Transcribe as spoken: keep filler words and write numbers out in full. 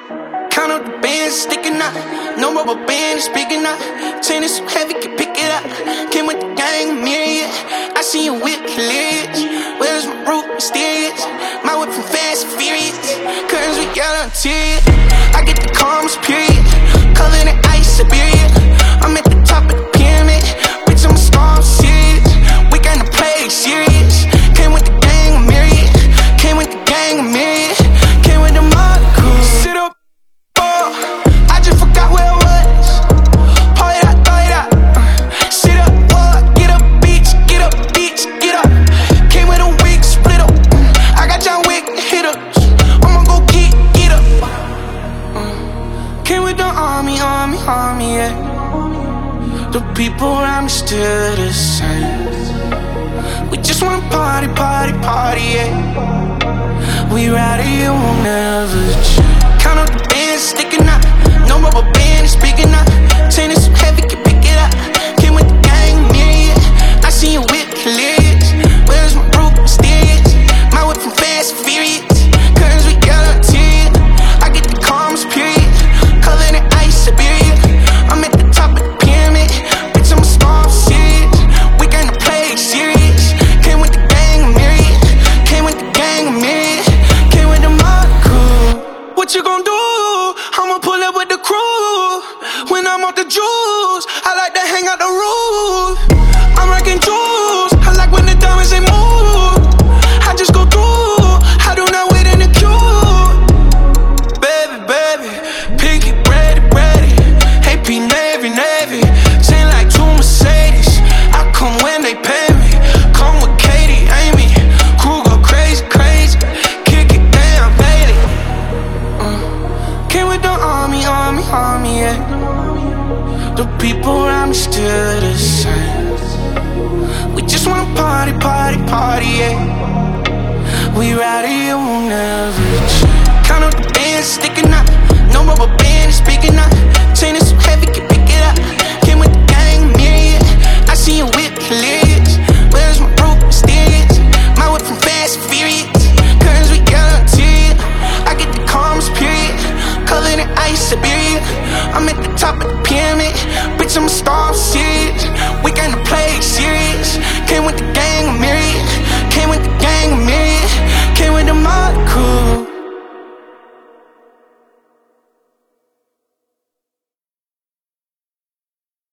Count up the bands, sticking out. No rubber band, speaking out. Chain is so heavy, can pick it up. Came with the gang, myriad. I see you whip, hilarious. Where's my root, mysterious? My whip from fast and furious. Curtains with yellow interior. I get the calmest period. Covered in ice, Siberia. I'm at the top of the pyramid. Bitch, I'm a star, I'm serious. We gonna play serious. Came with the gang, myriad. Came with the gang, myriad. Came with the mud crew. Sit up. I just forgot where I was. Pour it out, throw it out. uh, Sit up, boy, get up, bitch. Get up, bitch, get up. Came with a wig, split up. uh, I got John Wick, hit ups. I'ma go get, get up. uh, Came with the army, army, army, yeah. The people around me still the same. We just wanna party, party, party, yeah. We ride it, it won't never change. Count up the bands, sticking out. No rubber band, speaking out. Chain is so heavy, can pick it up. Came with the gang, myriad. I see you whip, hilarious. Where's my root, mysterious? My whip from fast and furious. Curtains with yellow interior. I get the calmest period. Covered in ice, Siberia. I'm at the top of the pyramid. Bitch, I'm a star, I'm serious. We gonna play serious. Came with the gang, myriad. Came with the gang, myriad. Came with the mud crew. What you gon' do? I'ma pull up with the crew. When I'm off the juice, I like to hang out the roof. I'm rocking jewels. I like when the diamonds they move. I just go through. I do not wait in the queue. Baby, baby, pinky ready, ready. A P Navy, Navy. Chain like two Mercedes. I come when they pay me. Come with Katie, Amy. Crew go crazy, crazy. Kick it down, baby. Came with the army, army, army, yeah. The people around me still the same. We just wanna party, party, party, yeah. We ride it, it won't never change. Count up the bands, sticking out. No rubber band, speaking out. Chain is so heavy, can pick it up. Came with the gang, myriad. I see you whip, hilarious. Where's my root, mysterious? My whip from fast and furious. Curtains with yellow interior. I get the calmest period. Covered in ice, Siberia. I'm at the top of the pyramid. Bitch, I'm a star.